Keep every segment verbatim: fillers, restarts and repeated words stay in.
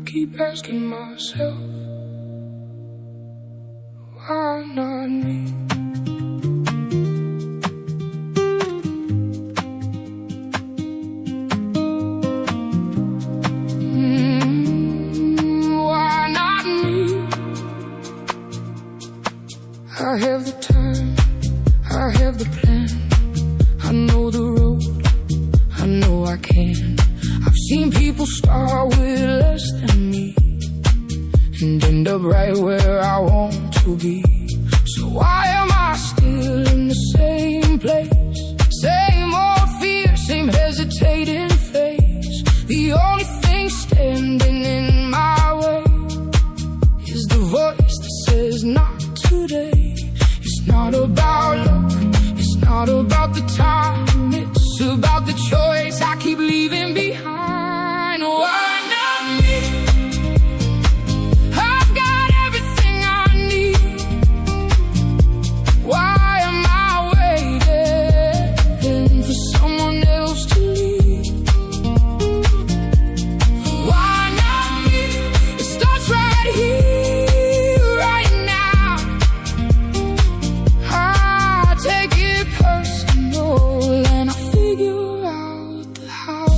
keep asking myself, why not me? I have the time, I have the plan, I know the road, I know I can. I've seen people start with less than me and end up right where I want to be. So why am I still in the same place? Same old fear, same hesitating face. The only thing standing in my way is the voice that says not today. It's not about luck, it's not about the time, it's about the choice I keep leaving behind. Why not me? I've got everything I need. Why am I waiting for someone else to lead? Why not me? It starts right here, right now. I take it personal and I figure out the how.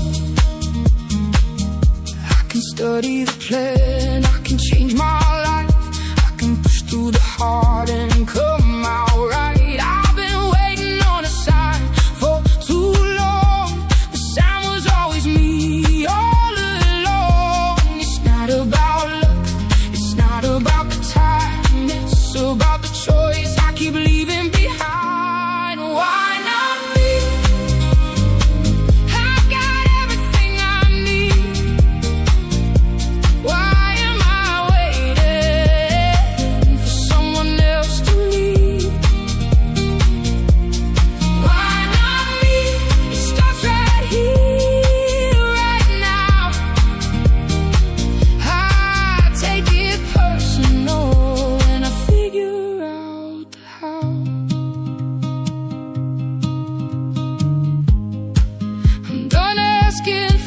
I can study the plan, I can change my life, I can push through the hard and come out right. I've been waiting on a sign for too long. The sign was always me all along. It's not about luck, it's not about the time, it's about the choice I keep leaving behind. Why not me? I've got everything I need. Why am I waiting for someone else to lead? Why not me? It starts right here, right now. I take it personal and I figure out the how. I'm done asking